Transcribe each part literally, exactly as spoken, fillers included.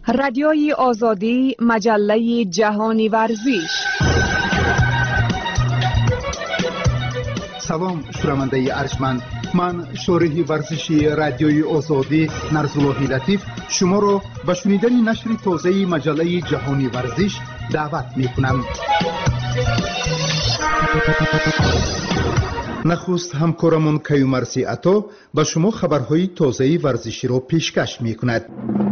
رادیوی آزادی، مجله جهانی ورزش. سلام شنونده ارجمند، من شارح ورزشی رادیوی آزادی نرزالله لطیف شما را به شنیدن نشر تازه مجله جهانی ورزش دعوت می کنم. نخست همکارمون کیومرثی عطا به شما خبرهای تازه ورزشی را پیشکش می کند.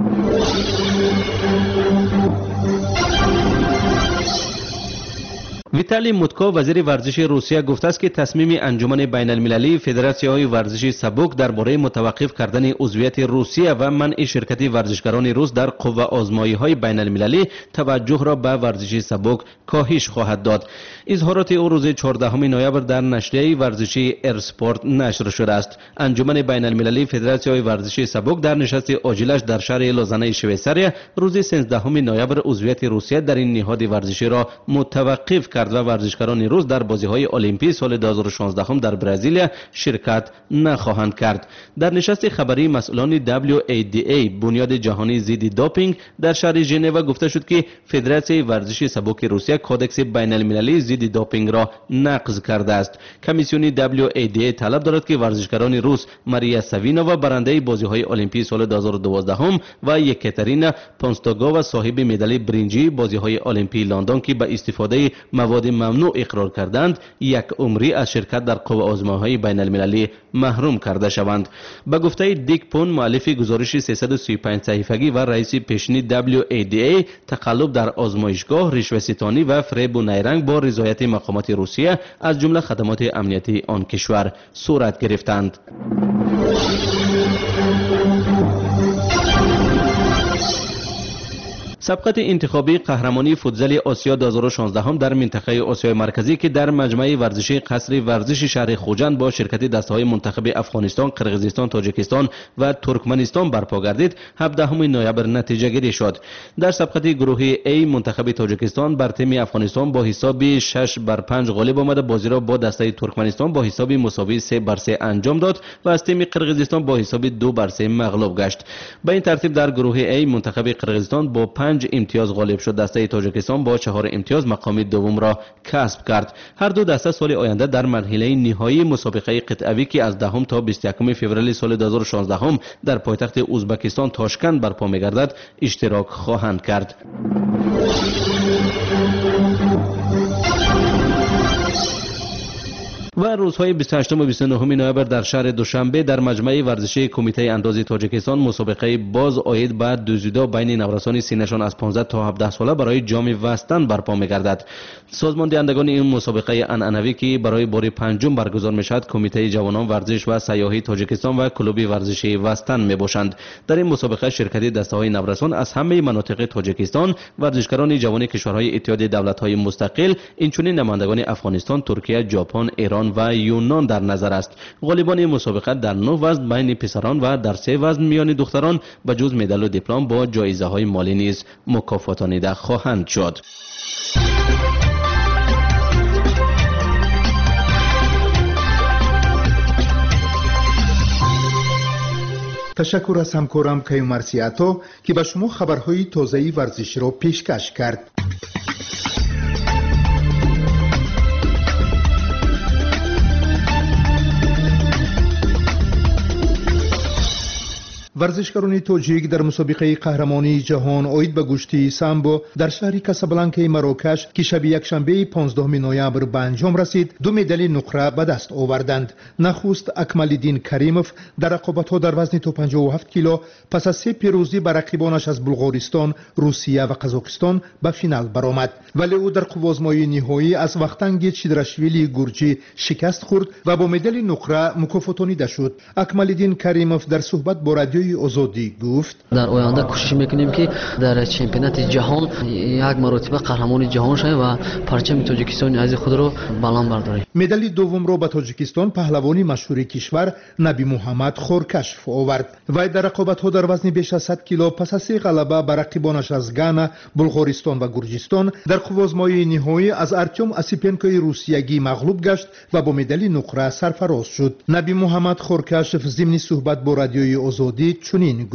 ویتالی موتکو وزیر ورزش روسیه گفته است که تصمیم انجمن بین المللی فدراسی‌های ورزش سبک درباره متوقف کردن عضویت روسیه و منع شرکت ورزشکاران روس در قوه آزمایی‌های بین المللی توجه را به ورزش سبک کاهش خواهد داد. اظهارات او روز چهاردهم نوامبر در نشریه ورزشی ارسپورت نشر شده است. انجمن بین المللی فدراسی‌های ورزش سبک در نشست عاجلش در شهر لوزانه شویساریا روز سیزدهم نوامبر عضویت روسیه در این نهاد ورزشی را متوقف کرد و ورزشکاران روس در بازی‌های المپیک سال دو هزار و شانزده در برزیل شرکت نخواهند کرد. در نشست خبری مسئولان دبلیو ای دی ای بنیاد جهانی ضد دوپینگ در شهر ژنو گفته شد که فدراسیون ورزش سبک روسیه کودکس بین المللی ضد دوپینگ را نقض کرده است. کمیسیون دبلیو ای دی ای طلب دارد که ورزشکاران روس ماریا ساوینووا برنده بازی‌های المپیک سال دو هزار و دوازده و یکاترینا پونستوگووا صاحب مدال برنجی بازی‌های المپیک لندن که به استفاده مواد ممنوع اقرار کردند یک عمری از شرکت در قوه آزمایی‌های بین المللی محروم کرده شوند. به گفته دیک پون مؤلف گزارش سیصد و سی و پنج صحیفگی و رئیس پیشین دبلیو ای دی ای، تقلب در آزمایشگاه، رشوه‌ستانی و فریب و نیرنگ با رضایت مقامات روسیه از جمله خدمات امنیتی آن کشور صورت گرفتند. سبقت انتخابی قهرمانی فوتزال آسیا دو هزار و شانزده در منطقه آسیای مرکزی که در مجمع ورزشی قصر ورزش شهر خوجند با شرکت دسته‌های منتخب افغانستان، قرقیزستان، تاجیکستان و ترکمنستان برپا گردید هفدهم نوامبر نتیجه گیری شد. در سبقت گروه A منتخب تاجیکستان بر تیم افغانستان با حساب شش بر پنج غالب آمد، بازی را با دسته ترکمنستان با حساب مساوی سه بر سه انجام داد و از تیم قرقیزستان با حساب دو بر سه مغلوب گشت. به این ترتیب در گروه A منتخب قرقیزستان با پنج امتیاز غالب شد. دسته تاجیکستان با چهار امتیاز مقام دوم را کسب کرد. هر دو دسته سال آینده در مرحله نهایی مسابقه قطعوی که از دهم تا بیست و یکم فوریه سال دو هزار و شانزده در پایتخت ازبکستان تاشکند برپا می‌گردد اشتراک خواهند کرد. و روزهای بیست و هشتم و بیست و نهم نوامبر در شهر دوشنبه در مجمع ورزشی کمیته اندازی تاجیکستان مسابقه باز آید بعد دوزیدو بین نورسان سینه‌شان از پانزده تا هفده ساله برای جام وستن برپا می‌گردد. سازمان دهندگان این مسابقه عنعنوی که برای بار پنجم برگزار می‌شود کمیته جوانان ورزش و سیاحی تاجیکستان و کلوب ورزشی وستن میباشند. در این مسابقه شرکت دسته‌های نورسان از همه مناطق تاجیکستان، ورزشکاران جوان کشورهای اتحاد دولت‌های مستقل، اینچنین نمایندگان افغانستان، ترکیه، ژاپن، ایران و یونان در نظر است. غالبان مسابقه در نه وزن بین پسران و در سه وزن میان دختران به جز مدال و دیپلم با جایزه های مالی نیز مکافاتانیده خواهند شد. تشکر از همکارم کیومرثی عطا که به شما خبرهای تازه ورزشی را پیشکش کرد. ورزشکاران تاجیک در مسابقه قهرمانی جهان آید به گشتی سامبو در شهر کاسابلانکای مراکش که شب یکشنبه پانزدهم نوامبر به انجام رسید دو مدال نقره به دست آوردند. نخست اکمالدین کریموف در رقابت‌ها در وزن تا پنجاه و هفت کیلو پس از سه پیروزی بر رقیبانش از بلغارستان، روسیه و قزاقستان به فینال برآمد، ولی او در قوازمایی نهایی از وختنگ چیدرشویلی گورجی شکست خورد و با مدال نقره مکافاتانیده شد. اکمالدین کریموف در صحبت با رادیوی آزادی گفت: در آینده کوشش میکنیم که در چمپیونات جهان یک مرتبه قهرمان جهان شویم و پرچم تاجیکستان عزیز خود را بلند برداریم. مدال دوم را به تاجیکستان پهلوانی مشهور کشور نبی محمد خورکشف آورد. وی در رقابت‌ها در وزن بیش از صد کیلو پس از سه غلبه بر رقیبانش از گانا، بلغارستان و گرجستان در قوازمایی نهایی از ارتیم اسیپنکوی روسیگی مغلوب گشت و با مدال نقره سرفراز شد. نبی محمد خورکشف ضمن صحبت با رادیوی آزادی چنین گفت: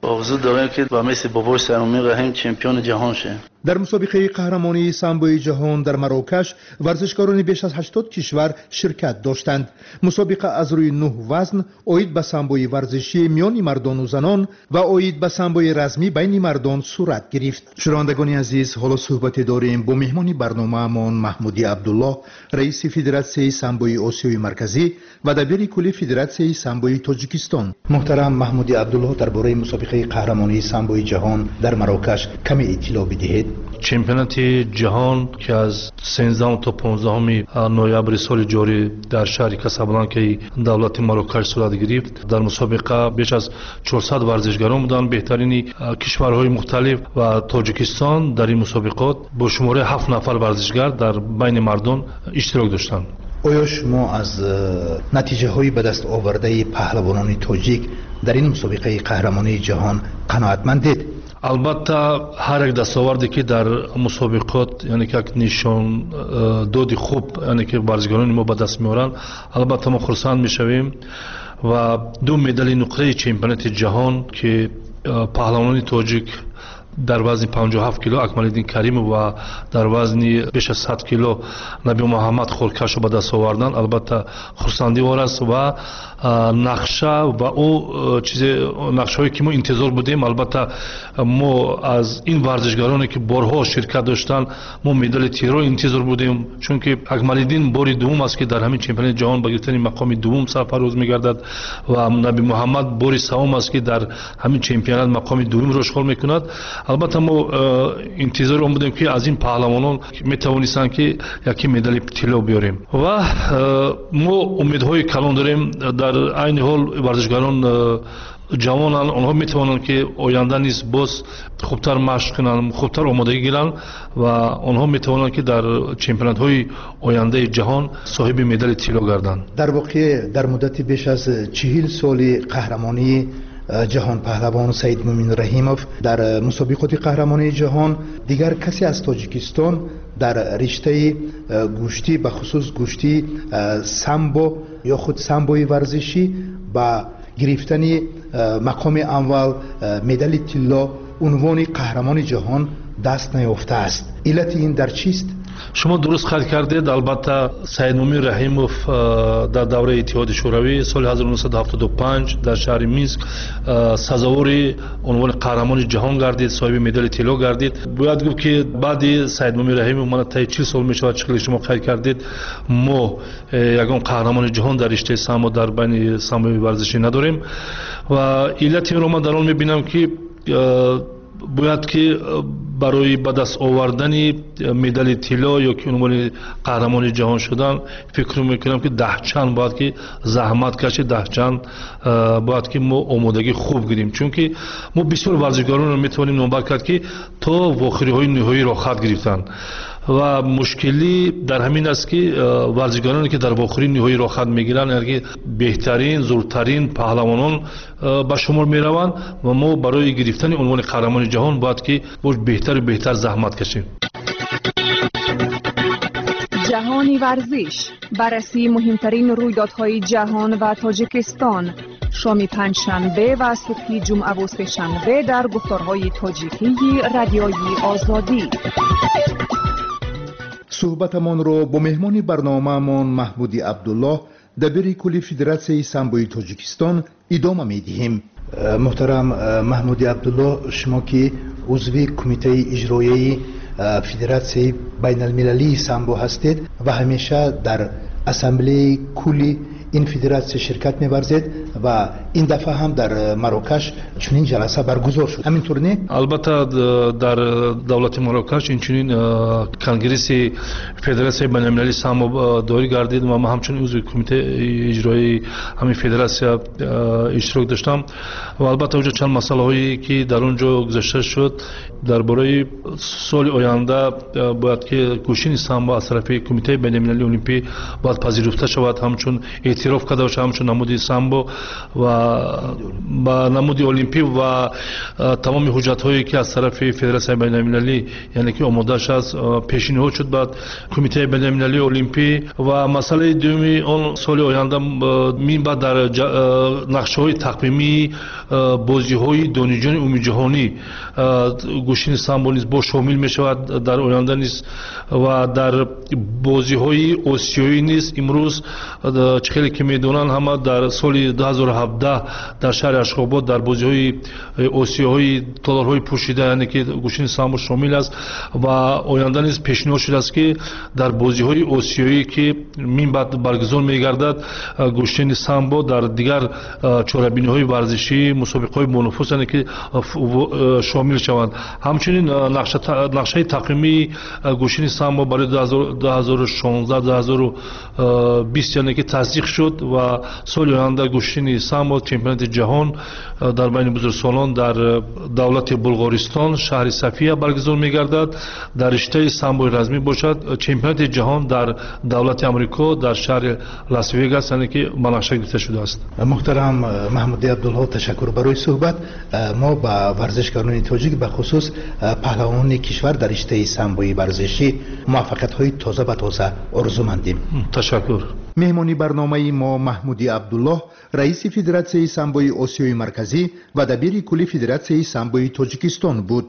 آرزو دارم که با مثل بابای سرمایه رحیم چمپیون جهان شه. در مسابقه قهرمانی سامبوی جهان در مراکش ورزشکاران بیش از هشتاد کشور شرکت داشتند. مسابقه از روی نه وزن، اوید به سامبوی ورزشی میان مردان و زنان و اوید به سامبوی رزمی بین مردان صورت گرفت. شنوندگان عزیز، حالا صحبت داریم با مهمان برنامه‌مان محمودی عبدالله، رئیس فدراسیون سامبوی آسیای مرکزی و دبیر کلی فدراسیون سامبوی تاجیکستان. محترم محمودی عبدالله، درباره مسابقه قهرمانی سامبوی جهان در مراکش کمی اطلاع بدهید. چمپیونات جهان که از سیزدهم تا پانزدهم نوامبر سال جاری در شهر کاسابلانکا دولت مراکش صورت گرفت. در مسابقه بیش از چهارصد ورزشکاران بودند، بهترین کشورهای مختلف و تاجیکستان در این مسابقات با شماره هفت نفر ورزشکار در بین مردان اشتراک داشتند. آیا شما از نتیجه های به دست آورده پهلوانان تاجیک در این مسابقه قهرمانی جهان قناعتمندید؟ البته هر یک دستاوردی که در مسابقات یعنی که نشان دادی خوب یعنی که ورزشکاران ما به دست میارن، البته ما خرسند میشویم و دو مدال نقره چمپیونات جهان که پهلوانان تاجیک در وزن پنجاه و هفت کیلو اکمالالدین کریم و در وزن بیش از صد کیلو نبی محمد خورکش به دست آوردن، البته خرسندی وار است و نقشه و او چیز نقشه‌ای که ما انتظار بودیم. البته ما از این ورزشکارانی که بارها شرکت داشتن ما مدال طلا انتظار بودیم، چون که اکمالالدین باری دوم است که در همین چمپیونات جهان به گرفتن مقام دوم سرفراز می‌گردد و نبی محمد باری سوم است که در همین چمپیونات مقام دوم را اشغال می‌کند. البته ما انتظار اون بودیم که از این پهلوانان میتوانستن که یکی مدال طلا بیاریم و ما امیدهای کلان داریم. در این حال ورزشکاران جوانان آنها میتوانند که آینده نیز باز خوبتر مشق کنند، خوبتر آمادگی گیرند و آنها میتوانند که در چمپیونات های آینده جهان صاحب مدال طلا گردند. در واقع در مدت بیش از چهل سال قهرمانی جهان پهلوان سید مومن رحیموف در مسابقات قهرمانی جهان دیگر کسی از تاجیکستان در رشته گوشتی به خصوص گوشتی سامبو یا خود سامبوی ورزشی با گرفتن مقام اول مدال طلا عنوان قهرمان جهان دست نیافته است. علت این در چیست؟ شما درست خاطر کردید. البته سید مومن رحیموف در دوره اتحاد شوروی سال هزار و نهصد و هفتاد و پنج در شهر مینسک سزاوار عنوان قهرمان جهان گردید، صاحب مدال طلا گردید. باید گفت که بعد سید مومن رحیموف من تا چهل سال میشود چقدر شما خاطر کردید ما یگان قهرمان جهان در رشته سامبو در بین سامبوی ورزشی نداریم و علت این رو من در آن میبینم که باید که برای به دست آوردن مدال طلا یا که عنوان قهرمان جهان شدن فکر میکنم که ده چند باید که زحمت کشید، ده چند باید که ما آمادگی خوب گیریم، چون که ما بسیار ورزشکاران رو میتونیم نامبر کرد که تا واخری های نهایی را خط گرفتن و مشکلی در همین است که ورزشکارانی که در واخری نهایی را خط میگیرن یعنی بهترین زورترین پهلوانان به شمار میروند و ما برای گرفتن عنوان قهرمان جهان باید که بهتر و بهتر زحمت کشیم. جهانی ورزش، بررسی مهمترین رویدادهای جهان و تاجیکستان، شام پنجشنبه و صبح جمعه و سه‌شنبه در گفتارهای تاجیکی رادیوی آزادی. صحبتمان را با مهمان برنامه‌مان محمودی عبدالله دبیر کلی فدراسیون سامبوی تاجیکستان ادامه می‌دهیم. محترم محمودی عبدالله، شما که عضو کمیته اجرایی فدراسیون بین المللی سامبو هستید و همیشه در اسامبله کلی این فدراسیون شرکت می‌ورزید و این دفعه هم در مراکش چنین جلسه برگزار شد، همینطور نه؟ البته در دولت مراکش این چنین کنگرس فدراسیون بین المللی سامبو داری گردید و ما همچنین عضو کمیته اجرایی همین فدراسیون اشتراک داشتم و البته اونجا چند مسئله هایی که در اونجا گذاشته شد درباره سال آینده باید که گوشین سامبو از طرف کمیته بین المللی المپی باید پذیرفته شود، همچون اعتراف کرده باشه، همچون نمود سامبو و ба намуди олимпӣ ва тамоми ҳуҷҷатҳое ки аз тарафи федератсияи байналмилалӣ яъне ки омодаш аст пешниҳод шуд ба кумитаи байналмилалии олимпӣ ва масъалаи дуюми он соли оянда минбаъд дар нақшаҳои тақвимии бозиҳои донишҷӯёни умумиҷаҳонӣ гӯштини самбо низ бо шомил мешавад дар оянда низ ва дар бозиҳои осиёӣ низ имрӯз чӣ хеле ки медонанд ҳама дар соли ду ҳазору ҳабдаҳ дар шаҳри ашхобод дар бозиҳои осиёҳои толорҳои пӯшида яъне ки гӯштини самбо шомил аст ва оянда низ пешниҳод шудааст ки дар бозиҳои осиёӣ ки минбаъд баргузор мегардад гӯштини самбо дар дигар чорабиниҳои варзишӣ мусобиқаҳои бонуфус яъне ки шомил шаванд. ҳамчунин нақшаи тақвимии гӯштини самбо барои ду ҳазору шонздаҳ ду ҳазору бист яъне ки тасдиқ шуд ва соли оянда гӯштини самбо чемпионати ҷаҳон дар байни бузургсолон дар давлати булғористон шаҳри софия баргузор мегардад. дар риштаи самбои размӣ бошад чемпионати ҷаҳон дар давлати амрико дар шаҳри лас вегас яъне ки ба нақша гирифта шудааст. муҳтарам маҳмуди абдулло, ташаккур барои суҳбат. мо ба варзишгарони тоҷик ба хусус паҳлавони кишвар дар риштаи самбои варзишӣ муваффақиятҳои тоза ба тоза орзумандем. ташаккур. меҳмони барномаи мо маҳмуди абдулло, раиси федератсияи самбои осиёи марказӣ ва дабири кулли федератсияи самбои тоҷикистон буд.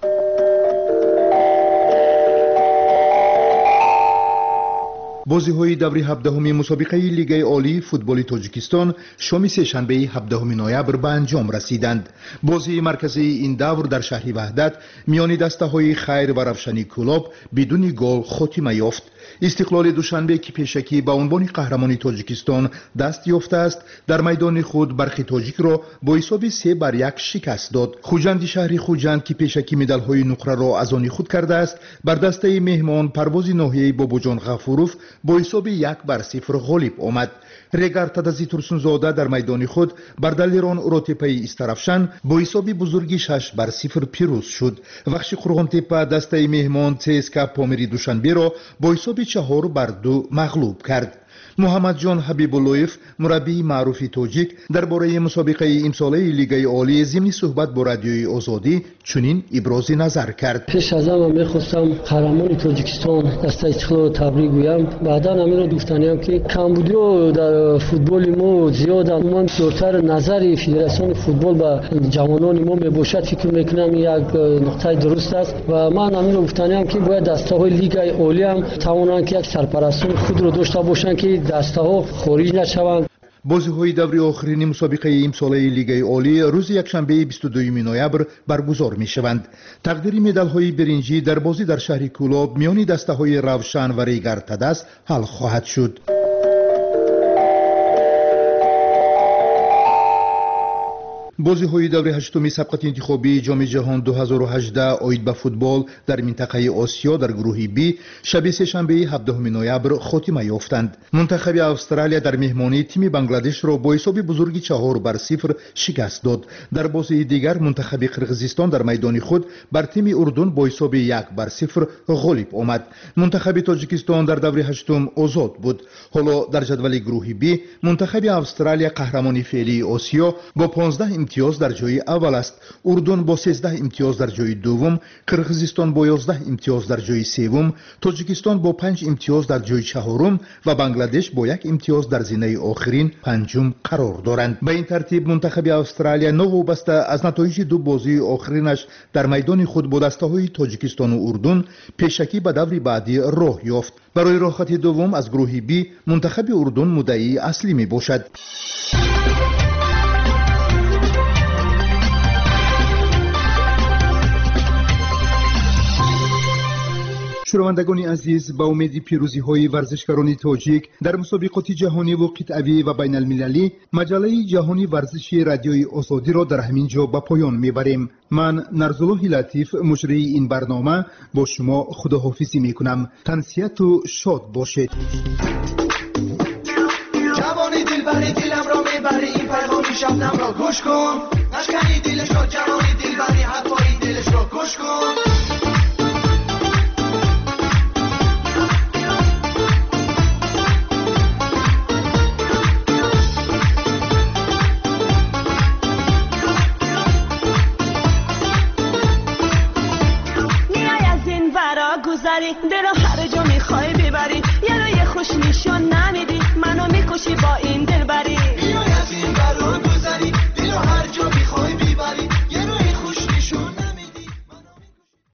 бозиҳои даври ҳабдаҳуми мусобиқаи лигаи олии футболи тоҷикистон шоми сешанбеи ҳабдаҳуми ноябр ба анҷом расиданд. бозии марказии ин давр дар шаҳри ваҳдат миёни дастаҳои хайр ва равшани кӯлоб бидуни гол хотима ёфт. истиқлоли душанбе ки пешакӣ ба унвони қаҳрамони тоҷикистон даст ёфтааст, дар майдони худ барқи тоҷикро бо ҳисоби се бар як шикаст дод. хуҷанди шаҳри хуҷанд ки пешакӣ медалҳои нуқраро аз они худ кардааст, бар дастаи меҳмон парвози ноҳияи бобоҷон ғафуров бо ҳисоби як бар сифр ғолиб омад. регар тадази турсунзода дар майдони худ бар далерон ротепаи истарафшан бо ҳисоби бузурги шаш бар сифр пирӯз шуд. вахши қурғонтепа дастаи меҳмон цска помири душанберо бо ҳисоби чаҳор бар ду мағлуб кард. муҳаммадҷон ҳабибуллоев, мураббии маъруфи тоҷик, дар бораи мусобиқаи имсолаи лигаи олӣ зимни суҳбат бо радиои озодӣ чунин ибрози назар кард. пеш аз ҳама мехостам қаҳрамони тоҷикистон даста истиқлолро табрик гӯям. баъдан ҳаминро гуфтаниям ки камбудиҳо дар футболи мо зиёданд. умуман зортар назари федератсиони футбол ба ҷавонони мо мебошад. фикр мекунам як нуқтаи дуруст аст ва ман ҳаминро гуфтаниям ки бояд дастаҳои лигаи олӣ ҳам тавонанд ки як сарпарастони худро дошта бошанд ки дастаҳо хориҷ нашаванд. бозиҳои даври охирини мусобиқаи имсолаи лигаи олӣ рӯзи якшанбеи бисту дуюми ноябр баргузор мешаванд. тақдири медалҳои биринҷӣ дар бозӣ дар шаҳри кӯлоб миёни дастаҳои равшан ва регар тадас ҳал хоҳад шуд. бозиҳои даври ҳаштуми сабқати интихобии ҷоми ҷаҳон ду ҳазору ҳаждаҳ оид ба футбол дар минтақаи осиё дар гурӯҳи би шаби сешанбеи ҳабдаҳуми ноябр хотима ёфтанд. мунтахаби австралия дар меҳмонӣ тими бангладешро бо ҳисоби бузурги чаҳор бар сифр шикаст дод. дар бозии дигар мунтахаби қирғизистон дар майдони худ бар тими урдун бо ҳисоби як бар сифр ғолиб омад. мунтахаби тоҷикистон дар даври ҳаштум озод буд. ҳоло дар ҷадвали гурӯҳи би мунтахаби австралия қаҳрамони феълии осиё бо понздаҳ имтиёз дар ҷои аввал аст. урдун бо сездаҳ имтиёз дар ҷои дуввум, қирғизистон бо ёздаҳ имтиёз дар ҷои севум, тоҷикистон бо панҷ имтиёз дар ҷои чаҳорум ва бангладеш бо як имтиёз дар зинаи охирин панҷум қарор доранд. ба ин тартиб мунтахаби австралия новобаста аз натоиҷи ду бозии охиринаш дар майдони худ бо дастаҳои тоҷикистону урдун пешакӣ ба даври баъдӣ роҳ ёфт. барои роҳхати дуввум аз гурӯҳи би мунтахаби урдун муддаии аслӣ мебошад. шунавандагони азиз, ба умеди пирӯзиҳои варзишгарони тоҷик дар мусобиқоти ҷаҳониву қитъавӣ ва байналмилалӣ, маҷаллаи ҷаҳони варзиши радиои озодиро дар ҳамин ҷо ба поён мебарем. ман нарзуллоҳи латиф, муҷрии ин барнома, бо шумо худоҳофизӣ мекунам. тансияту шод бошед. ҷавони дилбари диламро мебари, ин пайғоми шабнамро гӯш кун. нашкани дилашро, ҷавони дилбари ҳарфои дилашро гӯш кун. نگذری دلو هر جا میخوای ببری یه رو یه خوش نشون نمیدی منو میکشی با